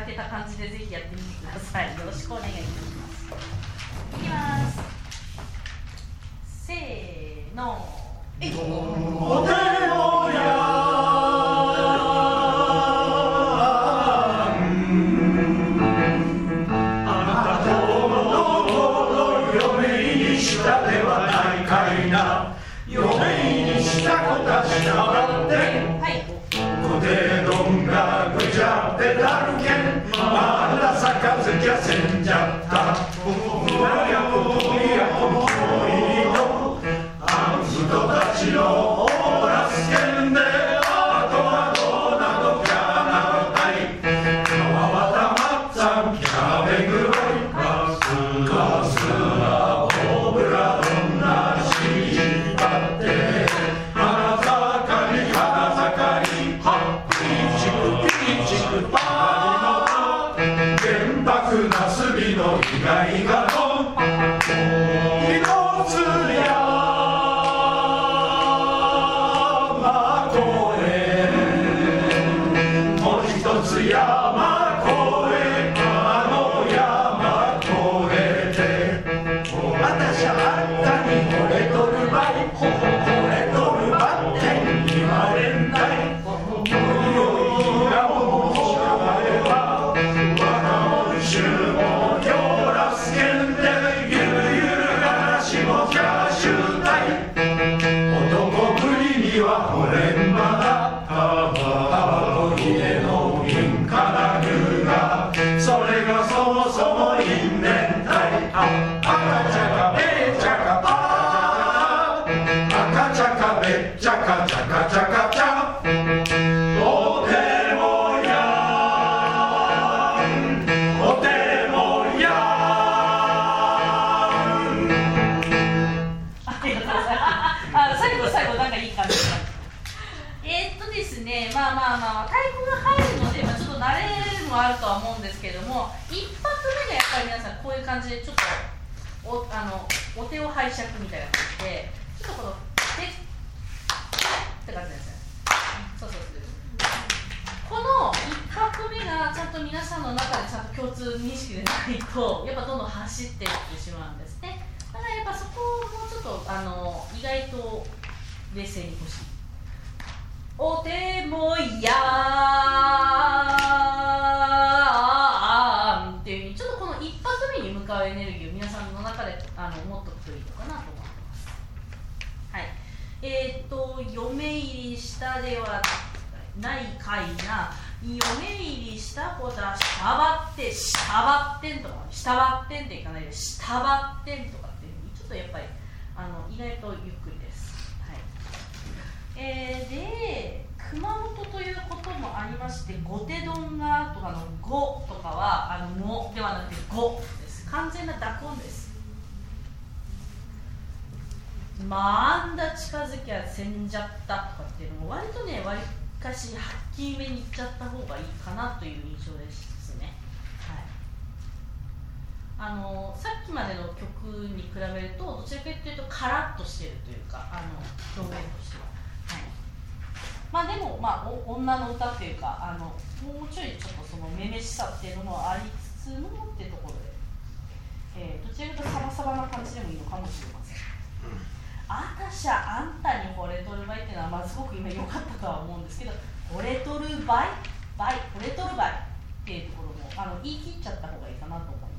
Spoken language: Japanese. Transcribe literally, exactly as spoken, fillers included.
けた感じでぜひやってみてください。よろしくお願いいたします。いきます。せーの。えい。 お手もやじゃせんじゃったおやおやおいのあの人たちのオーラスケンであとはどうなのキャナタイ川端まっさんキャベグロイカスカスラオブラどんなしだって花盛り花盛りはっピチクピチクパ原爆なすびのイガイガの一つ山越えもう一つ山越えあの山越えて私はあんたに惚れとるばいほほ惚れとるばって言われんかい惚れんばだ幅取りでの銀貨なるがそれがそもそも因縁体あ赤ちゃかべっちゃかパー赤ちゃかべっちゃかちゃかちゃかちゃお手もやんお手もやんありがとうございます。あ、最後最後なんかいい感じ。えー、っとですね、まあまあまあ太鼓が入るので、まあ、ちょっと慣れもあるとは思うんですけども、一発目がやっぱり皆さんこういう感じでちょっと お, あのお手を拝借みたいな感じでちょっとこの手って感じですね。そうそうそう。この一拍目がちゃんと皆さんの中でちゃんと共通認識でないとやっぱどんどん走っていってしまうんですね。だからやっぱそこをもうちょっとあの意外と冷静に欲しい。お手もやーんっていう風にちょっとこの一発目に向かうエネルギーを皆さんの中であの持っておくといいのかなと思ってます。はい。えっ、ー、と嫁入りしたではないかいな嫁入りした子だしたばってしたばってんとかしたばってんっていかないでしたばってんとかっていう風にちょっとやっぱりあの意外とゆっくりです。えー、で熊本ということもありましてご手丼がとかのごとかはあのもではなくてごです。完全な濁音です。まあんだ近づきゃせんじゃったとかっていうのも割とねわりかしはっきりめに言っちゃった方がいいかなという印象ですね。はい、あのさっきまでの曲に比べるとどちらかというとカラッとしているというかあの表現としては。まあでも、まあ、お女の歌っていうかあのもうちょいちょっとそのめめしさっていうのもありつつのってところで、えー、どちらかというとサバサバな感じでもいいのかもしれません。あたしゃあんたに惚れとるばいっていうのは、まあ、すごく今良かったとは思うんですけど惚れとるばいばい惚れとるばいっていうところもあの言い切っちゃった方がいいかなと思います。